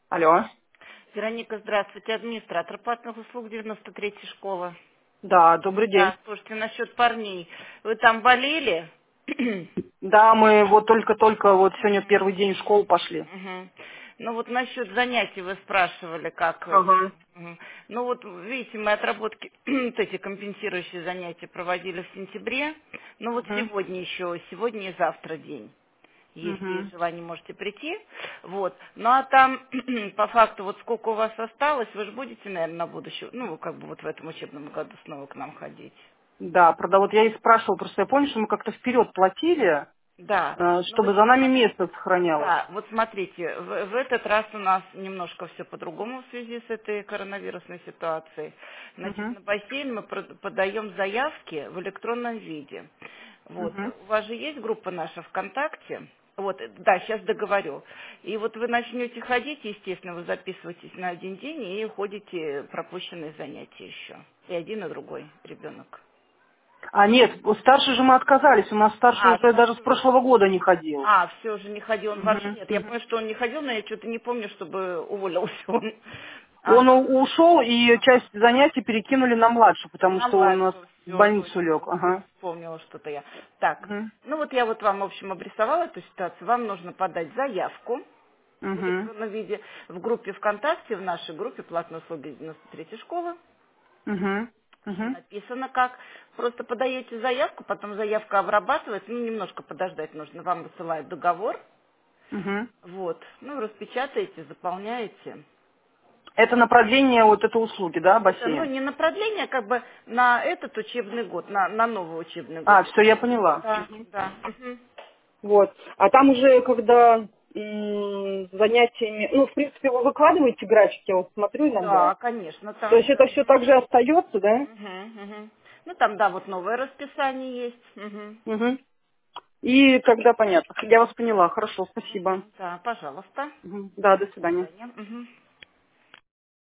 Алло. Вероника, здравствуйте. Администратор платных услуг 93-й школы. Да, добрый день. Да, слушайте, насчет парней. Вы там болели? Да, мы вот только-только вот сегодня Мгм, первый день в школу пошли. мгм. Ну вот насчет занятий вы спрашивали, как... Ага. Мгм. Ну вот, видите, мы отработки, вот эти компенсирующие занятия проводили в сентябре. Ну вот Угу. сегодня еще, сегодня и завтра день. Если Угу. есть желание, можете прийти. Вот. Ну а там, по факту, вот сколько у вас осталось, вы же будете, наверное, на будущее, ну, как бы вот в этом учебном году снова к нам ходить. Да, правда, вот я и спрашивала, просто я помню, что мы как-то вперед платили, Да. Ну вот чтобы за нами место смотрите. сохранялось. Да, вот смотрите, в этот раз у нас немножко все по-другому в связи с этой коронавирусной ситуацией. Значит, Угу. на бассейн мы подаем заявки в электронном виде. Вот. Угу. У вас же есть группа наша ВКонтакте? Вот, да, сейчас договорю. И вот вы начнете ходить, естественно, вы записываетесь на один день и ходите пропущенные занятия еще. И один, и другой ребенок. А нет, старший же мы отказались, у нас старший А, уже даже с старший вы... прошлого года не ходил. А, все же не ходил, он вообще Угу. нет. Я Угу. помню, что он не ходил, но я что-то не помню, чтобы уволился он. Он Ага, ушел, и ага. часть занятий перекинули на младшего, потому На что он у нас младшего, в все, больницу точно, лег. вот Ага. вспомнила что-то я. Так, Угу. ну вот я вот вам, в общем, обрисовала эту ситуацию. Вам нужно подать заявку в Угу. электронном виде в группе ВКонтакте, в нашей группе «Платные услуги 93-й школы». Угу. Все Угу. написано как. Просто подаете заявку, потом заявка обрабатывается, ну, немножко подождать нужно. Вам высылают договор, Угу. вот, ну, распечатаете, заполняете. Это на продление вот этой услуги, да, Это, ну, бассейн? не на продление, как бы на этот учебный год, на новый учебный год. А, все, я поняла. Да, Мгм. да. Мгм. Вот. А там уже, когда занятиями, ну, в принципе, вы выкладываете график, я вот смотрю иногда. Да, конечно, То там есть все. это все так же остается, да? Ну, там, да, вот новое расписание есть. Угу. И когда понятно. Я вас поняла. Хорошо, спасибо. Да, пожалуйста. Мгм. Да, до До свидания. свидания. Мгм.